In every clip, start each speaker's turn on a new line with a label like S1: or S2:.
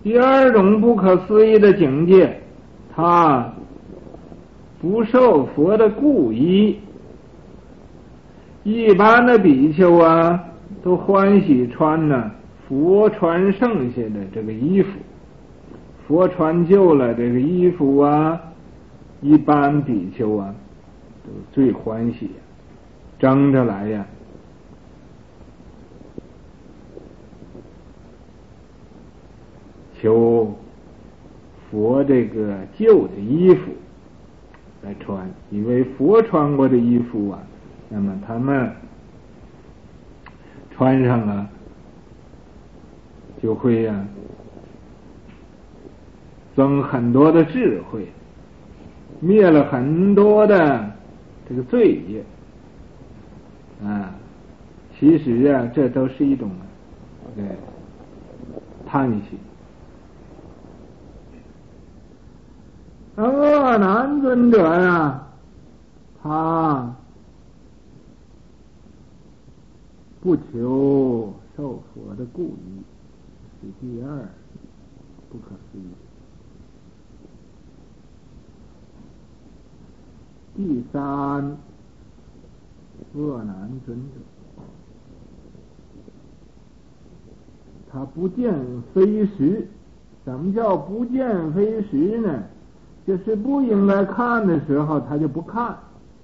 S1: 第二种不可思议的境界，他不受佛的故意。一般的比丘啊，都欢喜穿呢佛穿剩下的这个衣服，佛穿旧了这个衣服啊，一般比丘啊都最欢喜，争着来呀，求佛这个旧的衣服来穿，因为佛穿过的衣服啊，那么他们穿上了就会呀，增很多的智慧，灭了很多的这个罪业啊。其实啊，这都是一种贪心。而阿难尊者呀，他不求受佛的故意，是第二不可思议。第三，阿难尊者，他不见非实。什么叫不见非实呢？就是不应该看的时候他就不看，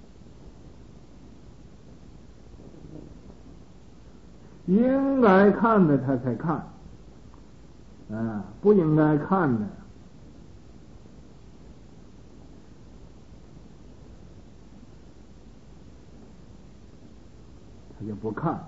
S1: 应该看的他才看啊，不应该看的他就不看。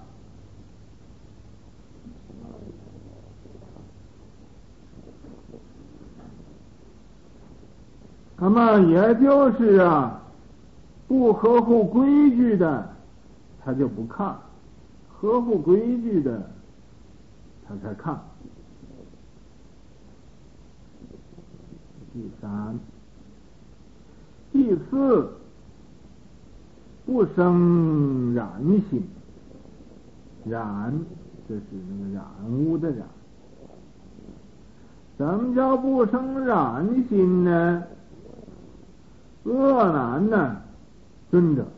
S1: 那么也就是啊，不合乎规矩的他就不看，合乎规矩的他才看。第三，第四，不生染心。染就是那个染污的染。什么叫不生染心呢？阿难呢尊者，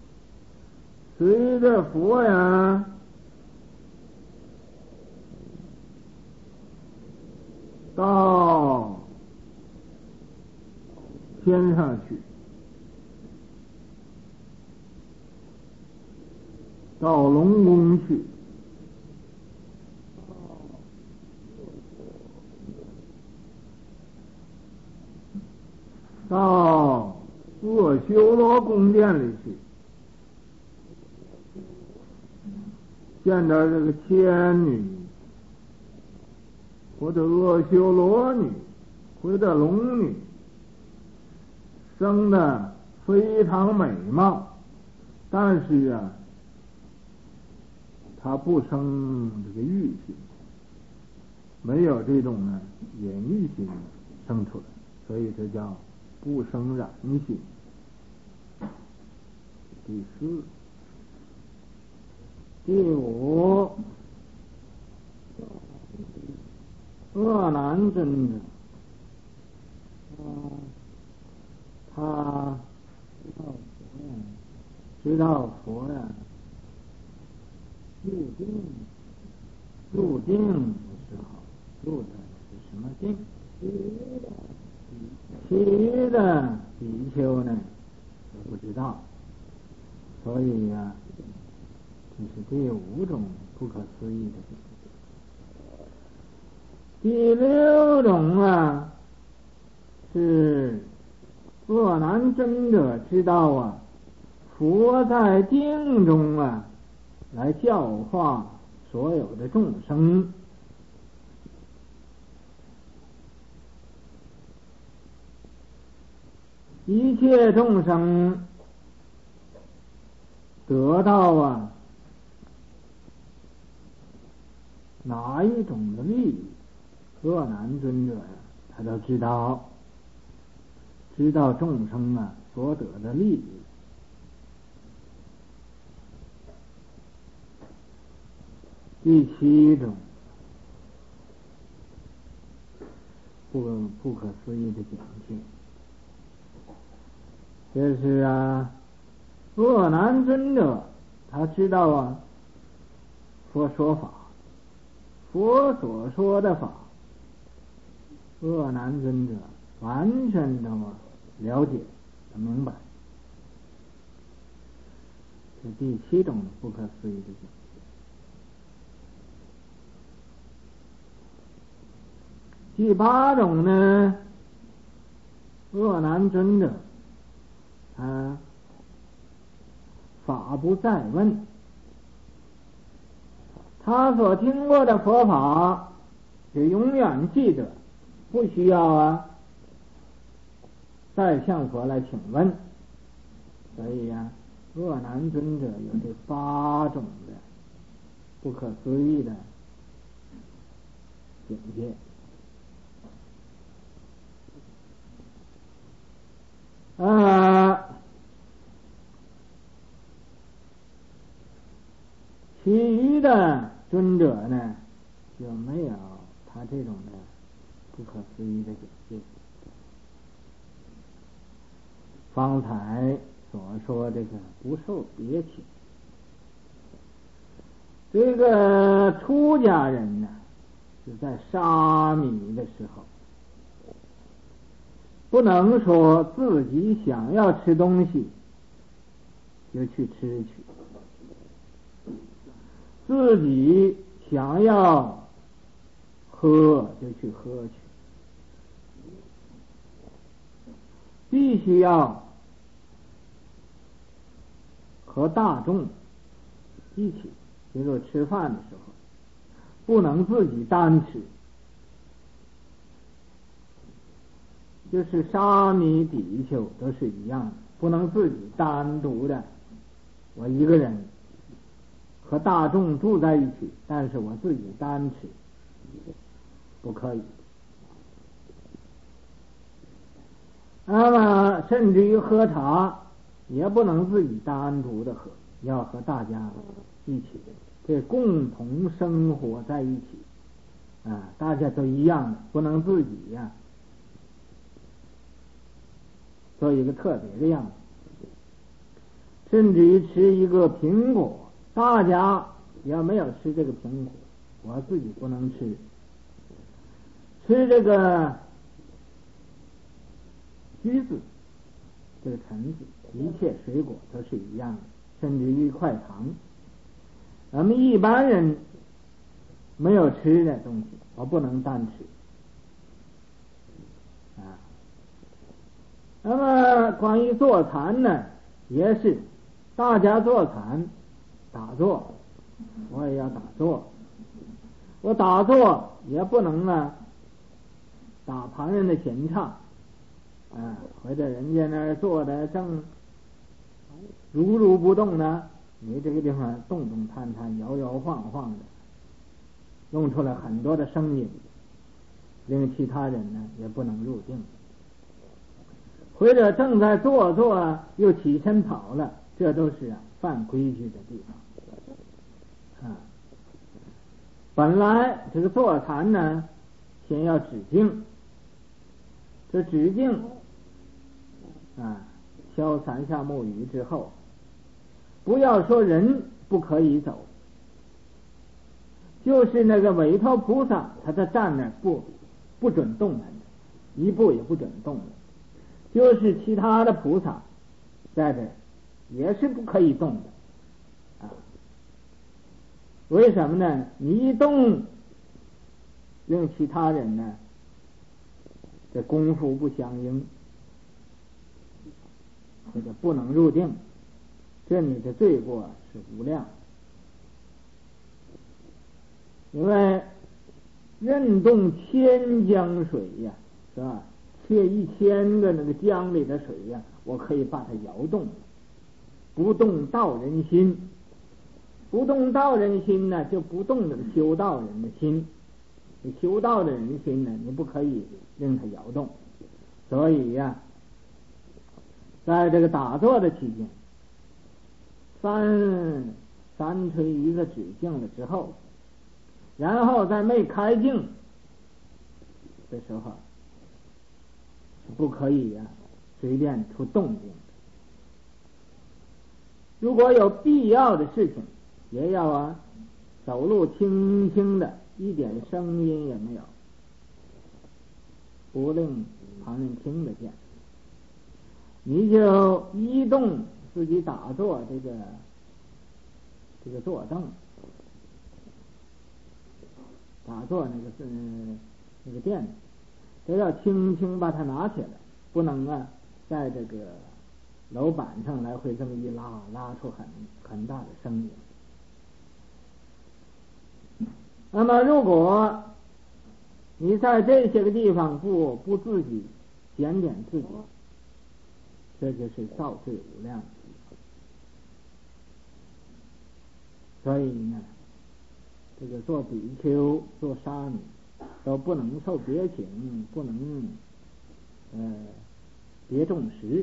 S1: 随着佛呀到天上去，到龙宫去，到阿修罗宫殿里去，见到这个天女或者阿修罗女或者龙女，生得非常美貌，但是啊，他不生这个欲心，没有这种呢淫欲心生出来，所以这叫不生染心。第四，第五，阿难尊者，他知道佛呀，入定的时候入的是什么定？其余的比丘呢都不知道，所以呀，这是第五种不可思议的。第六种啊，是阿难尊者知道啊，佛在定中啊，来教化所有的众生。一切众生得到啊哪一种的利益，阿难尊者呀，他都知道，知道众生啊所得的利益。第七种， 不可思议的境界。这是鄂南尊者他知道佛说法，佛所说的法，鄂南尊者完全的了解明白，是第7种不可思议的境界。第8种呢，鄂南尊者法不再问，他所听过的佛法就永远记得，不需要再向佛来请问。所以鄂南尊者有这8种的不可思议的境界。其余的尊者呢，就没有他这种的不可思议的境界。方才所说这个不受别请，这个出家人呢，是在沙弥的时候，不能说自己想要吃东西就去吃去，自己想要喝就去喝去，必须要和大众一起，比如说吃饭的时候，不能自己单吃，就是沙弥比丘都是一样的，不能自己单独的，我一个人和大众住在一起，但是我自己单吃不可以。那么甚至于喝茶也不能自己单独的喝，要和大家一起的，这共同生活在一起大家都一样的，不能自己做一个特别的样子。甚至于吃一个苹果，大家也没有吃这个苹果，我自己不能吃。吃这个橘子，这个橙子，一切水果都是一样的，甚至于一块糖，咱们一般人没有吃的东西，我不能单吃那么关于坐禅呢，也是大家坐禅打坐，我也要打坐，我打坐也不能打旁人的闲岔或者人家那儿坐的正如不动呢，你这个地方动动弹弹摇摇晃晃的，弄出来很多的声音，令其他人呢也不能入定，或者正在坐又起身跑了，这都是犯规矩的地方本来这个坐禅呢，先要止静，这止静消3下木鱼之后，不要说人不可以走，就是那个韦陀菩萨，他在站那不准动弹的，一步也不准动的，就是其他的菩萨在这也是不可以动的为什么呢？你一动，令其他人呢这功夫不相应，这个不能入定，这你的罪过是无量。因为任动千江水是吧？切1000个那个江里的水我可以把它摇动，不动道人心，不动道人心呢，就不动这个修道人的心。你修道的人心呢，你不可以令它摇动。所以在这个打坐的期间，三吹一个止静了之后，然后在没开静的时候，
S2: 不可以随便出动静。如果有必要的事情，也要走路轻轻的，一点声音也没有，不令旁人听得见。你就移动自己打坐这个坐凳，打坐那个垫子，都要轻轻把它拿起来，不能在这个楼板上来回这么一拉，拉出很大的声音。那么如果你在这些个地方不自己检点自己，这就是造罪无量。所以呢，这个做比丘、做沙弥都不能受别请，不能别种食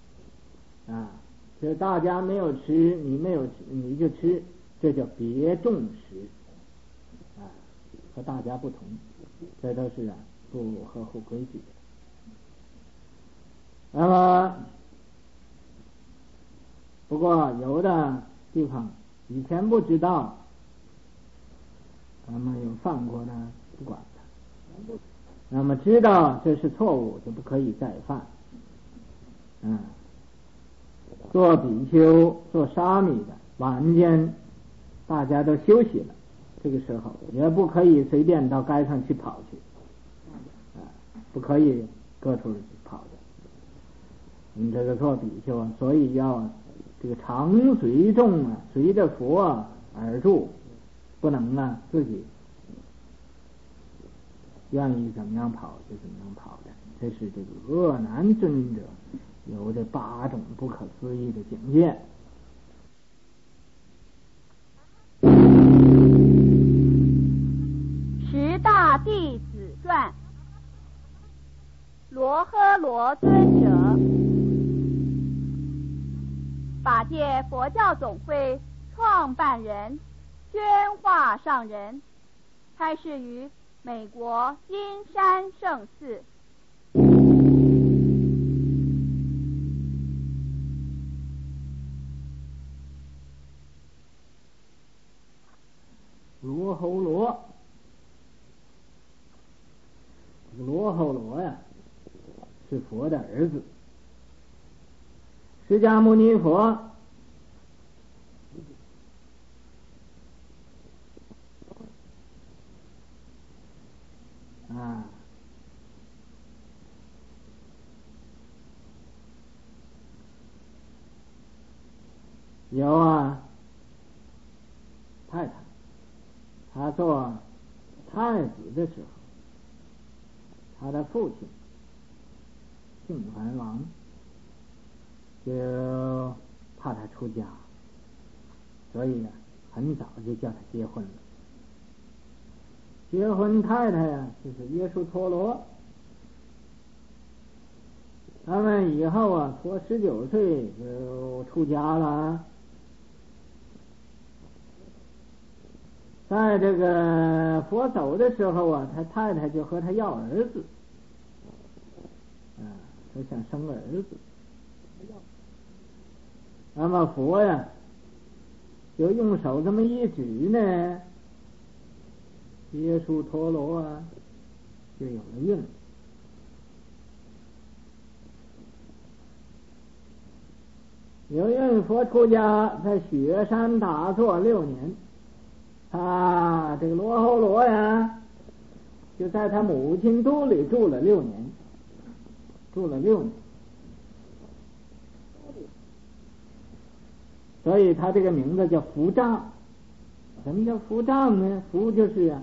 S2: 这大家没有吃，你没有吃你就吃，这叫别种食和大家不同，这都是不合乎规矩的。那么不过有的地方以前不知道，那么有犯过呢，不管他。那么知道这是错误，就不可以再犯。做比丘、做沙弥的晚间，大家都休息了，这个时候也不可以随便到街上去跑去，不可以各处去跑的。你这个做比丘所以要这个常随众随着佛而住，不能自己愿意怎么样跑就怎么样跑的。这是这个阿难尊者有这8种不可思议的境界。
S3: 十大弟子传，罗诃罗尊者，法界佛教总会创办人，宣化上人，开示于美国金山圣寺。
S2: 罗睺罗，罗睺罗是佛的儿子。释迦牟尼佛有太太，他做太子的时候，他的父亲净梵王就怕他出家，所以很早就叫他结婚了。结婚太太就是耶输陀罗，他们以后佛19岁就出家了。在这个佛走的时候他太太就和他要儿子，都想生个儿子。那么佛就用手这么一指呢，耶输陀罗就有了孕。有孕佛出家，在雪山打坐6年。这个罗睺罗就在他母亲肚里住了6年，所以他这个名字叫伏藏。什么叫伏藏呢？伏就是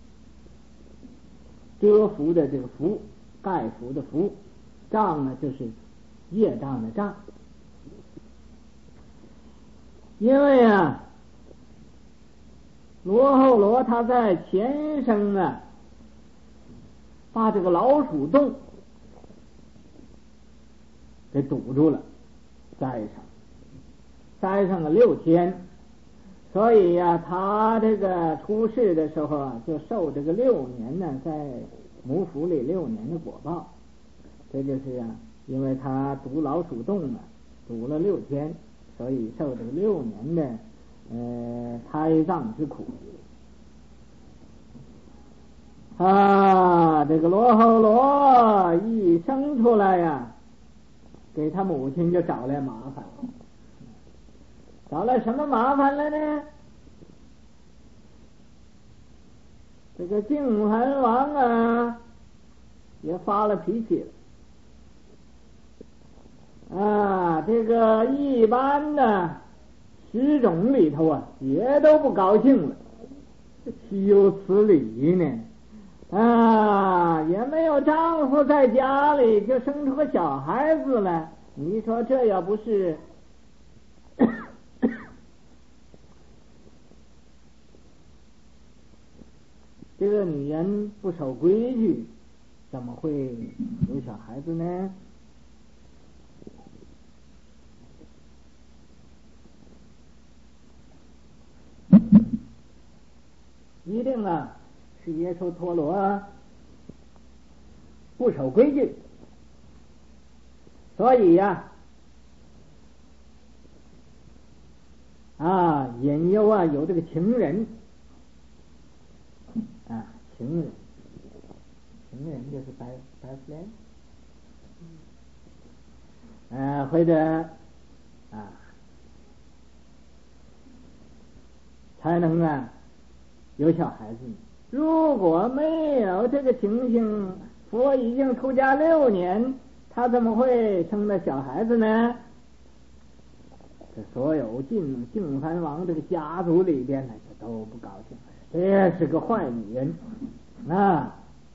S2: 遮伏的这个伏，盖伏的伏，障呢就是业障的障。因为罗睺罗他在前生把这个老鼠洞给堵住了，栽上了6天，所以他这个出世的时候就受这个6年在母腹里6年的果报。 这就是啊，因为他毒老鼠洞啊，毒了6天，所以受这6年的胎藏之苦。这个罗睺罗一生出来呀，给他母亲就找来麻烦，找来什么麻烦了呢？这个净梵王啊，也发了脾气了。这个一般的10种里头啊，也都不高兴了，岂有此理呢？也没有丈夫在家里，就生出个小孩子来，你说这要不是这个女人不守规矩，怎么会有小孩子呢？一定啊，是耶稣陀罗不守规矩，所以呀，引诱有这个情人，情人就是白夫人，或者才能有小孩子。如果没有这个情形，佛已经出家6年，他怎么会生的小孩子呢？这所有净梵王这个家族里边呢，就都不高兴，这是个坏女人。那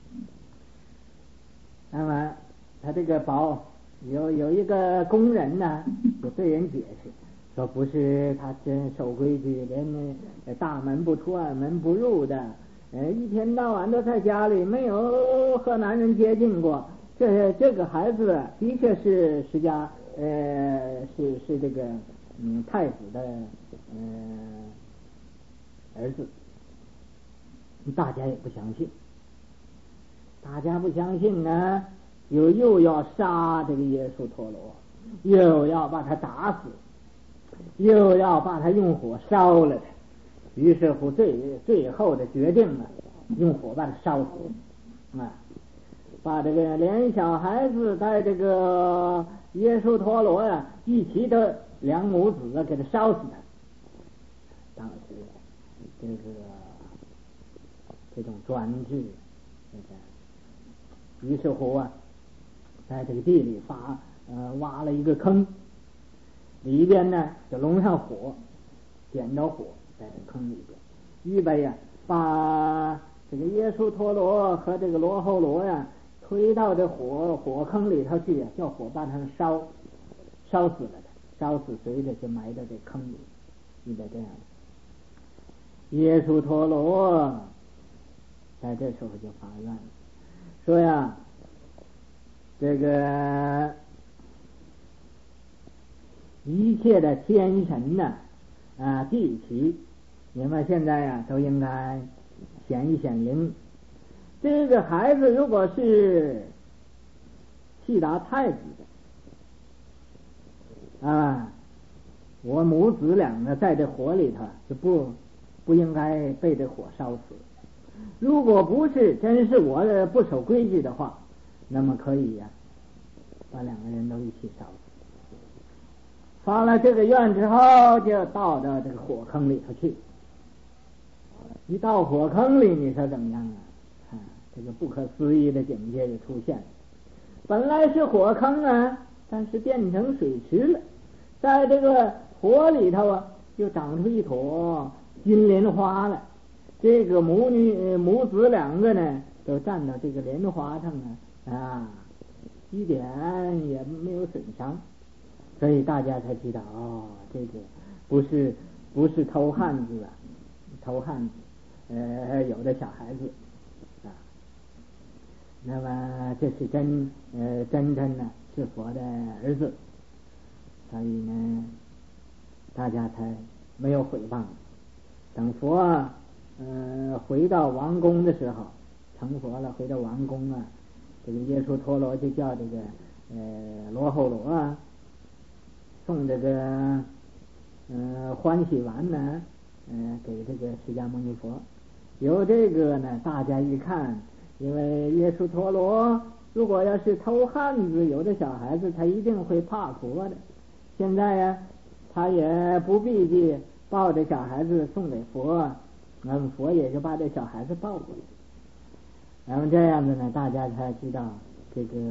S2: 么他这个有一个工人呢，就对人解释说，不是他真守规矩，连大门不出二门不入的，一天到晚都在家里，没有和男人接近过。这个孩子的确是释迦是这个太子的儿子。大家也不相信，呢，又要杀这个耶稣陀罗，又要把他打死，又要把他用火烧了。于是乎最后的决定呢，用火把他烧死，把这个连小孩子带这个耶稣陀罗一起的2母子给他烧死他。当时这种专制，于是乎在这个地里挖了一个坑，里边呢就弄上火，点着火在这坑里边，预备把这个耶稣陀罗和这个罗睺罗推到这火坑里头去，叫火把他们烧死了的，烧死随着就埋到这坑里，预备这样。耶稣陀罗在这时候就发愿了，说这个一切的天神地旗，你们现在都应该显一显灵。这个孩子如果是悉达太子的我母子2个在这火里头就不应该被这火烧死。如果不是真是我不守规矩的话，那么可以把2个人都一起烧死。发了这个愿之后，就到这个火坑里头去。一到火坑里，你说怎么样这个不可思议的境界就出现了。本来是火坑但是变成水池了，在这个火里头又长出一朵金莲花来。这个母子2个呢，都站到这个莲花上一点也没有损伤，所以大家才知道这个不是偷汉子有的小孩子那么这是真是佛的儿子，所以呢，大家才没有毁谤。等佛回到王宫的时候，成佛了，回到王宫这个耶稣陀罗就叫这个罗睺罗啊，送这个欢喜丸呢，给这个释迦牟尼佛。有这个呢，大家一看，因为耶稣陀罗如果要是偷汉子，有的小孩子他一定会怕佛的。现在呀，他也不必去抱着小孩子送给佛，佛也就把这小孩子抱过来。然后这样子呢，大家才知道这个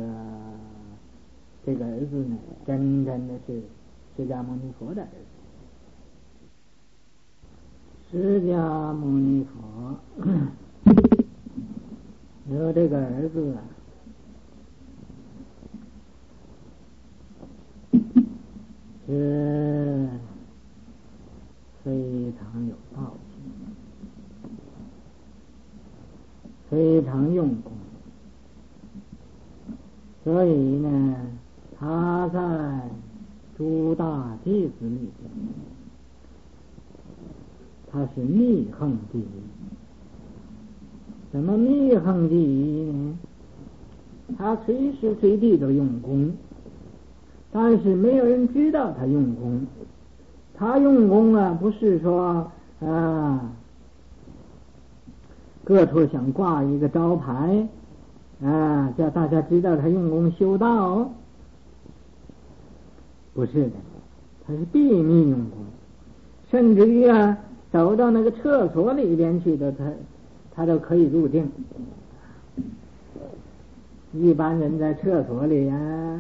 S2: 儿子呢，真的是释迦牟尼佛的儿子。释迦牟尼佛有这个儿子啊，是非常有道行，非常用功，所以呢，他在诸大弟子里边，他是密横第一。怎么密横第一呢？他随时随地都用功，但是没有人知道他用功。他用功啊，不是说各处想挂一个招牌叫大家知道他用功修道，不是的，他是秘密用功，甚至于走到那个厕所里边去的，他都可以入定。一般人在厕所里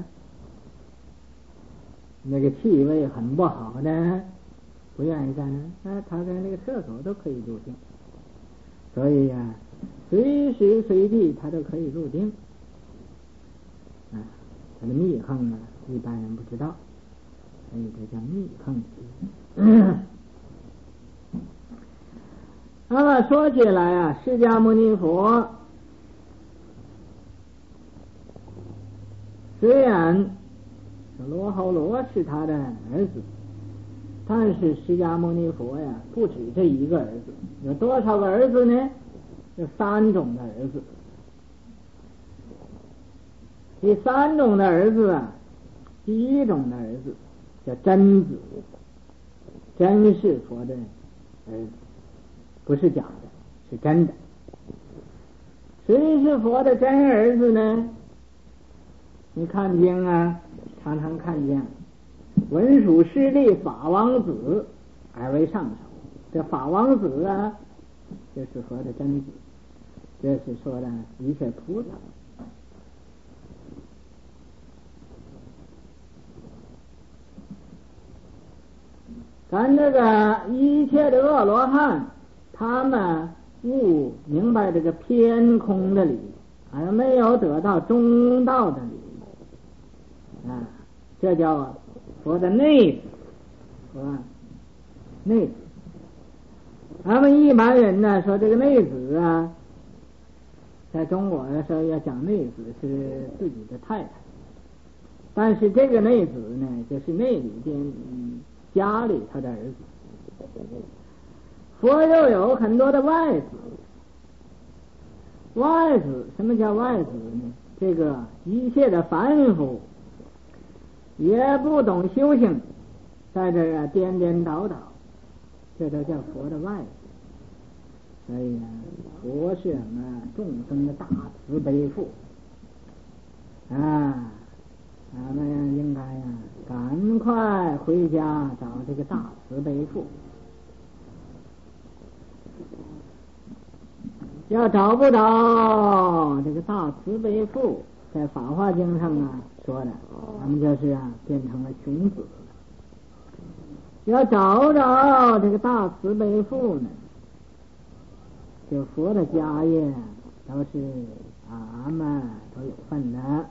S2: 那个气味很不好的，不愿意在他在那个厕所都可以入定。所以随时随地他都可以入定。他的密横一般人不知道，所以这叫密横。那么说起来释迦牟尼佛虽然罗睺罗是他的儿子，但是释迦牟尼佛不止这一个儿子，有多少个儿子呢？有3种的儿子。第3种的儿子第一种的儿子叫真子，真是佛的儿子，不是假的，是真的。谁是佛的真儿子呢？你看经常常看见文殊师利法王子而为上首，这法王子就是佛的真子，这是说的一切菩萨。咱这个一切的阿罗汉，他们悟明白这个偏空的理，而没有得到中道的理，这叫佛的内子，内子。咱们一般人说这个内子在中国说要讲内子是自己的太太，但是这个内子呢，就是内里边家里他的儿子。佛又有很多的外子，外子什么叫外子呢？这个一切的凡夫也不懂修行，在这颠颠倒倒，这都叫佛的外子。所以佛是众生的大慈悲父咱们应该赶快回家找这个大慈悲父。要找不着这个大慈悲父，在法华经上说的，咱们就是变成了熊子了。要找着这个大慈悲父呢，就佛的家业都是俺们都有份的。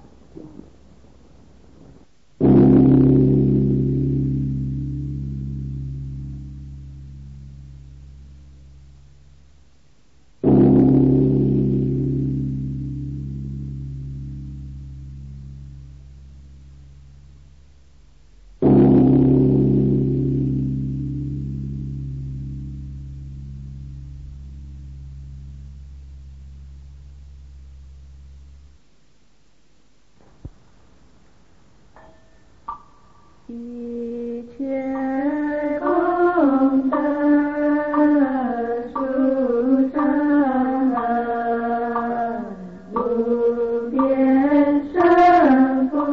S4: 一切功德殊胜，无边胜福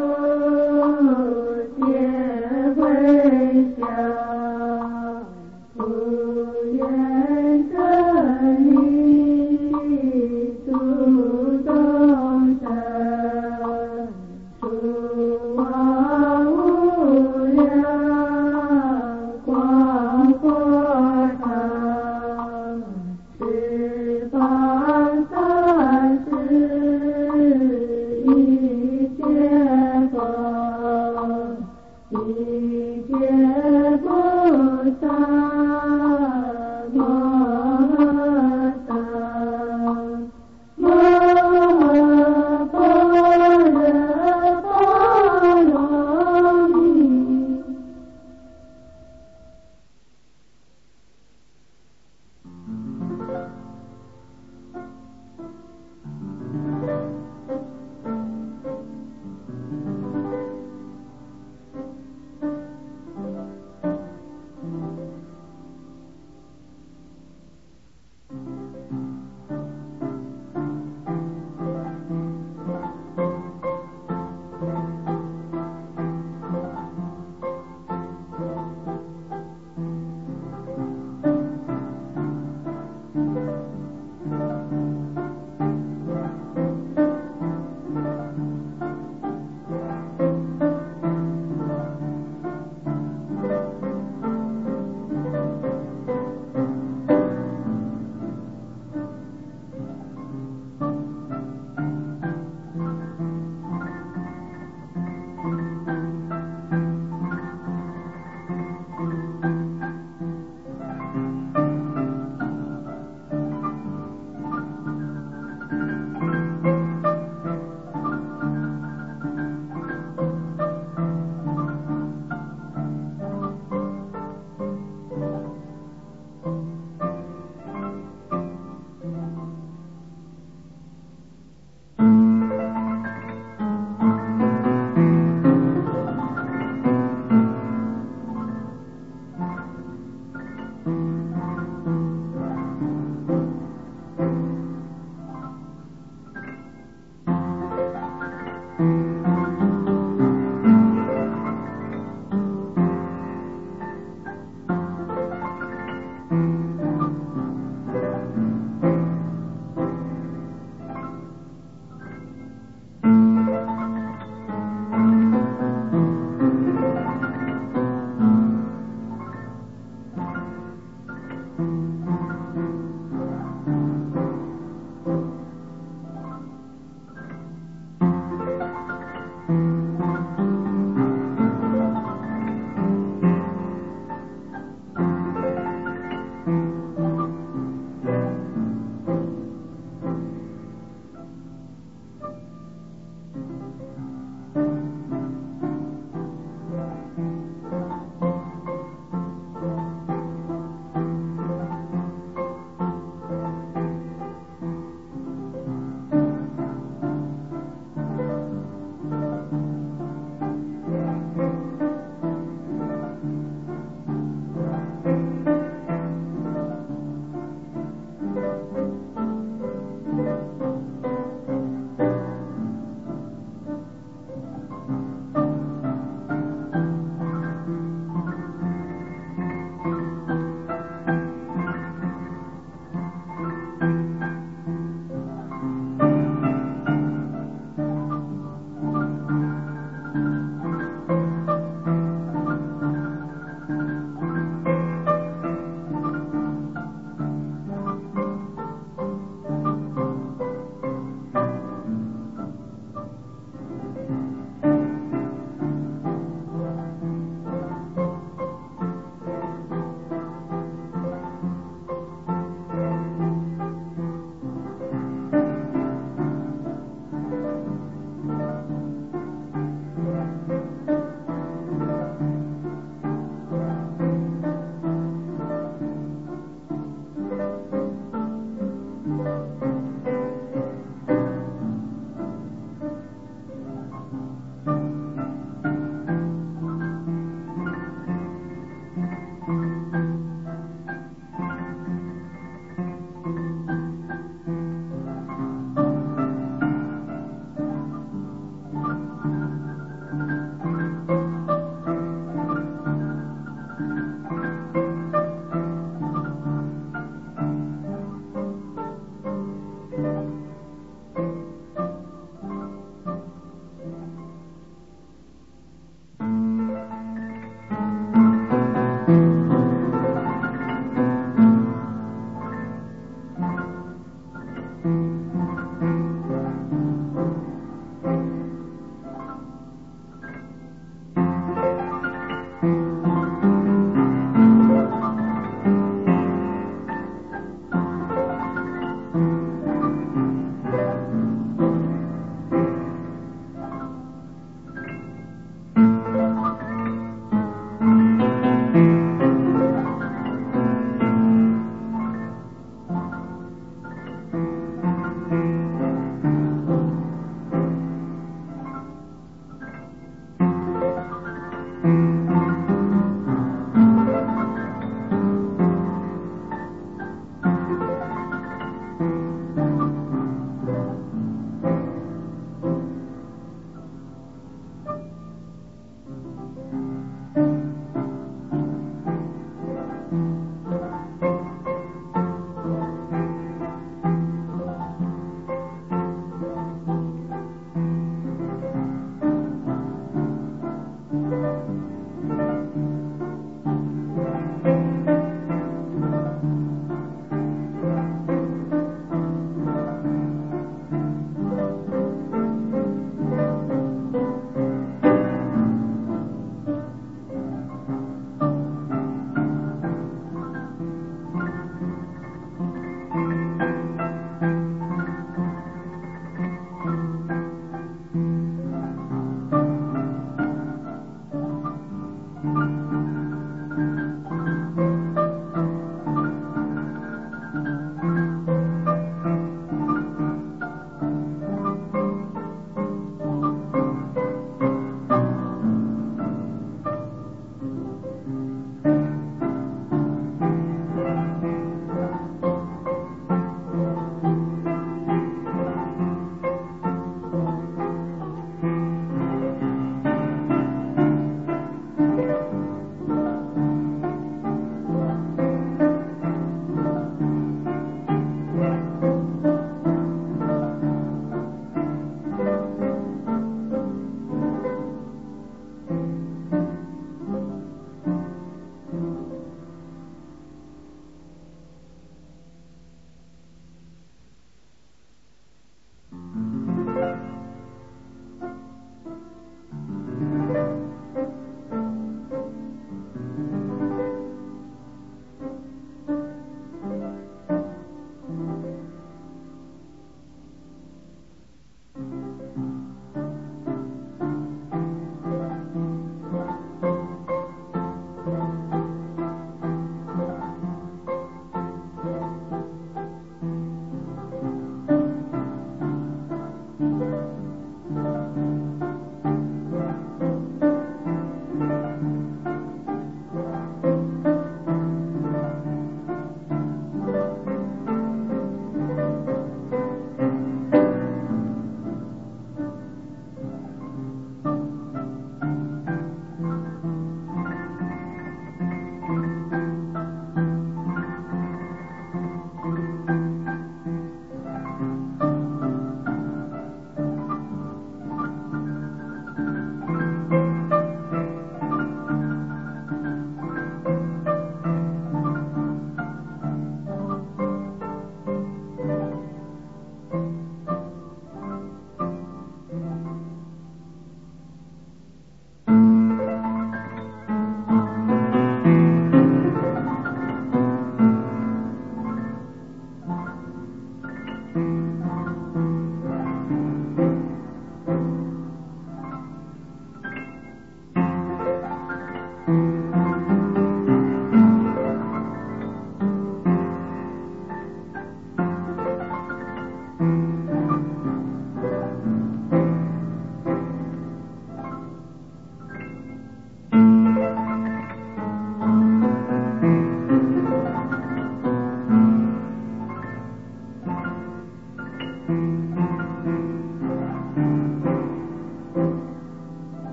S4: 皆回向，无愿得利度众生，诸往无量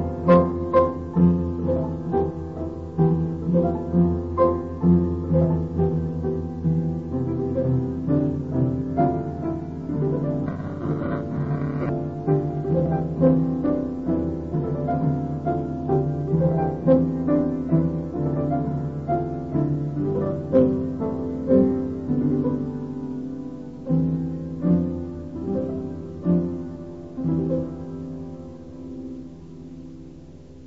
S4: 我。